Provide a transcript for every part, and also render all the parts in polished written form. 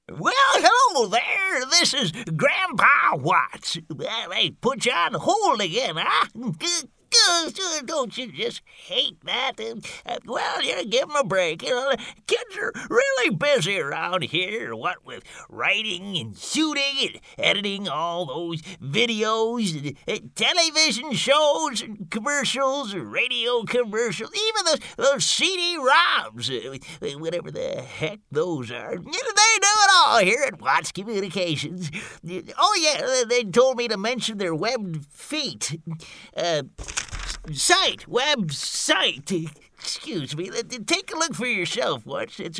Well, hello there. This is Grandpa Watts. Well, they put you on hold again, huh? Don't you just hate that? Well, give them a break. Kids are really busy around here, what with writing and shooting and editing all those videos, and television shows and commercials, and radio commercials, even those CD-ROMs, whatever the heck those are. They do it all here at Watts Communications. Oh, yeah, they told me to mention their web feet. Website. Excuse me. Take a look for yourself, Watts. It's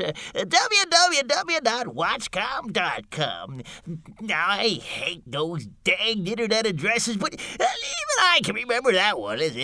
www.wattscom.com. Now, I hate those dang internet addresses, but even I can remember that one. It's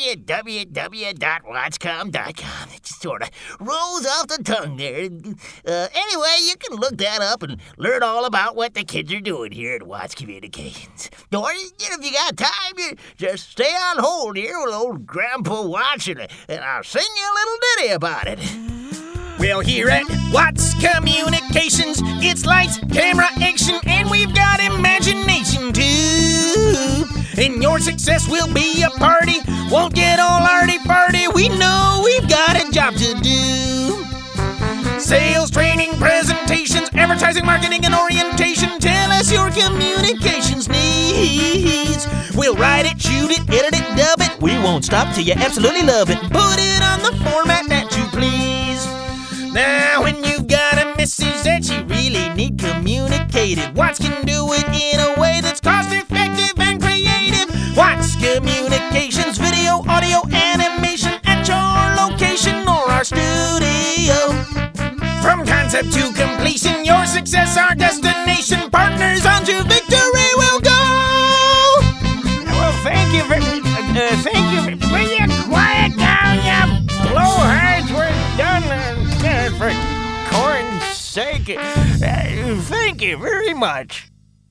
www.wattscom.com. It just sort of rolls off the tongue there. Anyway, you can look that up and learn all about what the kids are doing here at Watts Communications. Or, if you got time, you just stay on hold here with old Grandpa Watts, and I'll sing you a little ditty about it. Well, here at Watts Communications, it's lights, camera, action, and we've got imagination too. And your success will be a party, won't get all arty-farty. We know we've got a job to do. Sales, training, presentations, advertising, marketing, and orientation. Tell us your communications needs. We'll write it, shoot it, edit it, dub it. We won't stop till you absolutely love it. Put it on the format that you please. Now, when you've got a message that you really need communicated, Watts can do it in a way that's cost-effective and creative. Watts Communications, video, audio, animation at your location or our studio. From concept to completion, your success, our destination. Partners on to victory will go. Well, thank you. Will you quiet down, you blowhards? We're done for corn's sake. Thank you very much.